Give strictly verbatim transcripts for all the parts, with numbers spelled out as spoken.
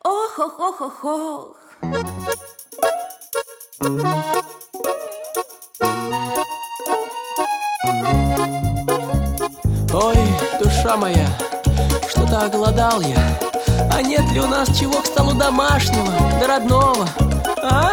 Ох-ох-ох-ох-ох. Ой, душа моя, что-то оголодал я. А нет ли у нас чего к столу домашнего, да родного, а?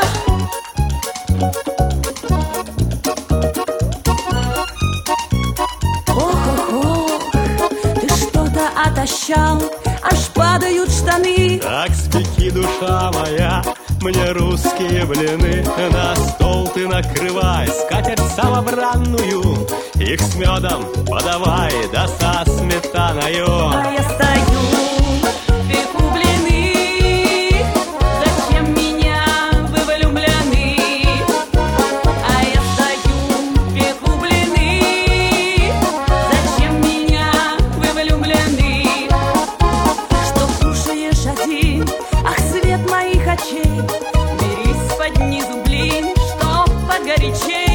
Ох-ох-ох, ты что-то отощал, аж падают штаны. Так спеки, душа моя, мне русские блины. На стол ты накрывай, скатерть самобранную, их с медом подавай, да со сметаною. А я стою, пеку блины. Зачем меня вы влюблены? А я стою, пеку блины. Зачем меня вы влюблены? Что кушаешь один? Ах, свет моих очей, берись под низу блин, чтоб погорячей.